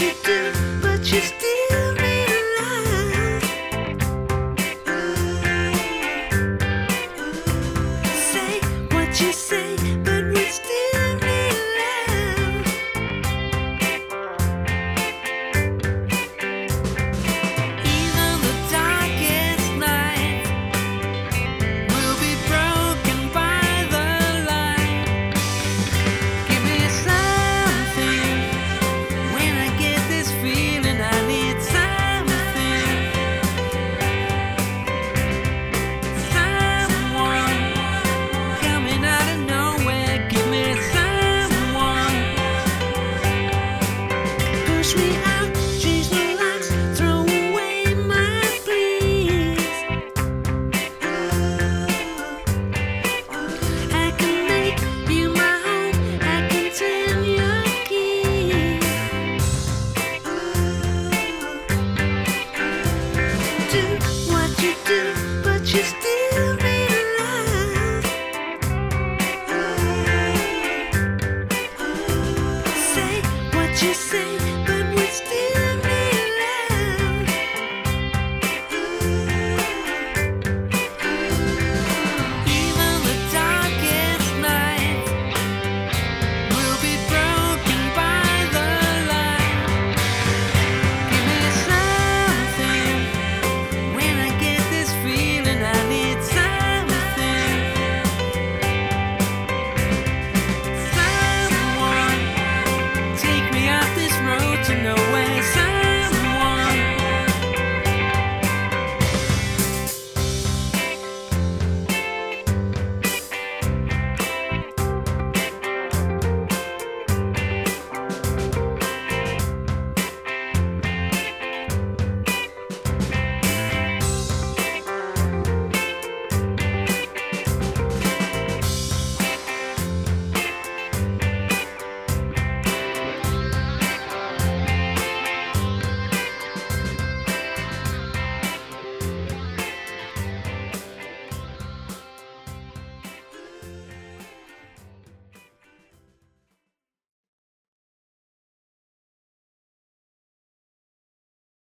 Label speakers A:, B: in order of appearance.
A: you do, but you still need love. Say what you say, but we still need love. Even the darkest night will be broken by the light. Give me something when I get this feeling. I need something, someone coming out of nowhere. Give me someone. Push me out, change the locks, throw away my pleas. I can make you my home, I can turn your keys. Do what you do, but you still need love. Say what you say,